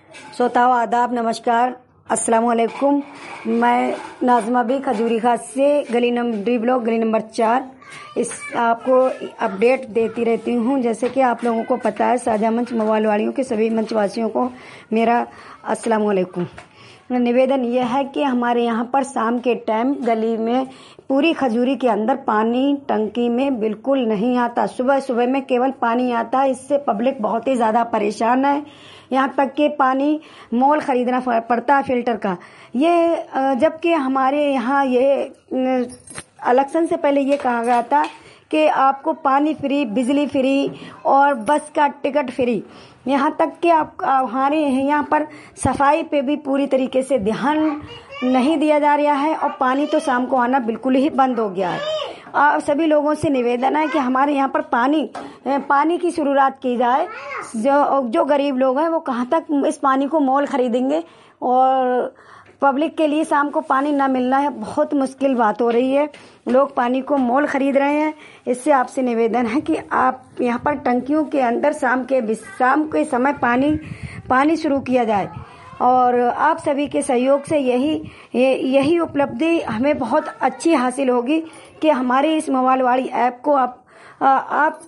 श्रोताओं आदाब, नमस्कार, अस्सलाम वालेकुम। मैं नाज़मा बी खजूरी खास से गली नंबर ब्लॉक गली नंबर 4 आपको अपडेट देती रहती हूँ। जैसे कि आप लोगों को पता है, साझा मंच मवाल वालियों के सभी मंचवासियों को मेरा अस्सलाम वालेकुम। निवेदन यह है कि हमारे यहाँ पर शाम के टाइम गली में पूरी खजूरी के अंदर पानी टंकी में बिल्कुल नहीं आता। सुबह सुबह में केवल पानी आता है। इससे पब्लिक बहुत ही ज़्यादा परेशान है। यहाँ तक कि पानी मोल खरीदना पड़ता है फिल्टर का। ये जबकि हमारे यहाँ ये इलेक्शन से पहले ये कहा गया था कि आपको पानी फ्री, बिजली फ्री और बस का टिकट फ्री। यहाँ तक कि आप हमारे यहाँ पर सफाई पे भी पूरी तरीके से ध्यान नहीं दिया जा रहा है और पानी तो शाम को आना बिल्कुल ही बंद हो गया है। सभी लोगों से निवेदन है कि हमारे यहाँ पर पानी की शुरुआत की जाए। जो गरीब लोग हैं वो कहाँ तक इस पानी को मोल खरीदेंगे, और पब्लिक के लिए शाम को पानी ना मिलना है बहुत मुश्किल बात हो रही है। लोग पानी को मोल खरीद रहे हैं। इससे आपसे निवेदन है कि आप यहाँ पर टंकियों के अंदर शाम के समय पानी शुरू किया जाए, और आप सभी के सहयोग से यही उपलब्धि हमें बहुत अच्छी हासिल होगी कि हमारे इस मोबाइल वाली ऐप को आप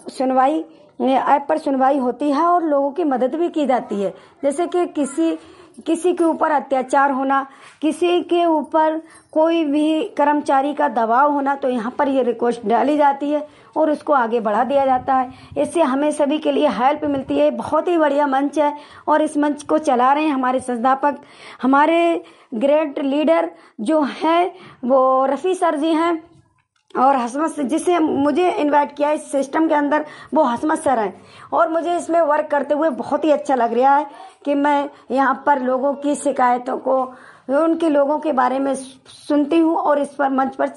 ऐप पर सुनवाई होती है और लोगों की मदद भी की जाती है। जैसे कि किसी के ऊपर अत्याचार होना, किसी के ऊपर कोई भी कर्मचारी का दबाव होना, तो यहाँ पर ये रिक्वेस्ट डाली जाती है और उसको आगे बढ़ा दिया जाता है। इससे हमें सभी के लिए हेल्प मिलती है। बहुत ही बढ़िया मंच है और इस मंच को चला रहे हैं हमारे संस्थापक, हमारे ग्रेट लीडर जो हैं वो रफ़ी सर जी हैं, और हसमत जिसे मुझे इनवाइट किया इस सिस्टम के अंदर वो हसमत सर हैं। और मुझे इसमें वर्क करते हुए बहुत ही अच्छा लग रहा है कि मैं यहाँ पर लोगों की शिकायतों को, उनके लोगों के बारे में सुनती हूँ और इस पर मंच पर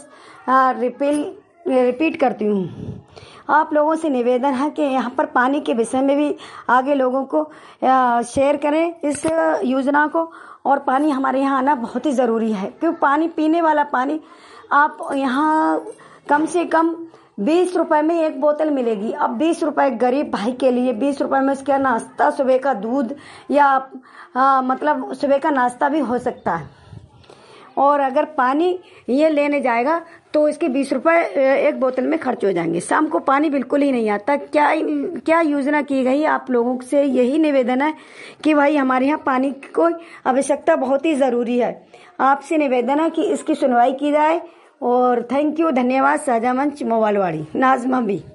रिपीट करती हूँ। आप लोगों से निवेदन है कि यहाँ पर पानी के विषय में भी आगे लोगों को शेयर करें इस योजना को। और पानी हमारे यहाँ आना बहुत ही ज़रूरी है, क्योंकि पानी, पीने वाला पानी आप यहाँ कम से कम 20 रुपए में एक बोतल मिलेगी। अब 20 रुपए गरीब भाई के लिए 20 रुपए में उसका नाश्ता, सुबह का दूध या मतलब सुबह का नाश्ता भी हो सकता है। और अगर पानी ये लेने जाएगा तो इसके 20 रुपए एक बोतल में खर्च हो जाएंगे। शाम को पानी बिल्कुल ही नहीं आता। क्या योजना की गई? आप लोगों से यही निवेदन है कि भाई हमारे यहाँ पानी की आवश्यकता बहुत ही ज़रूरी है। आपसे निवेदन है कि इसकी सुनवाई की जाए। और थैंक यू, धन्यवाद। साझा मंच मोबाइल वाली नाज़मा बी।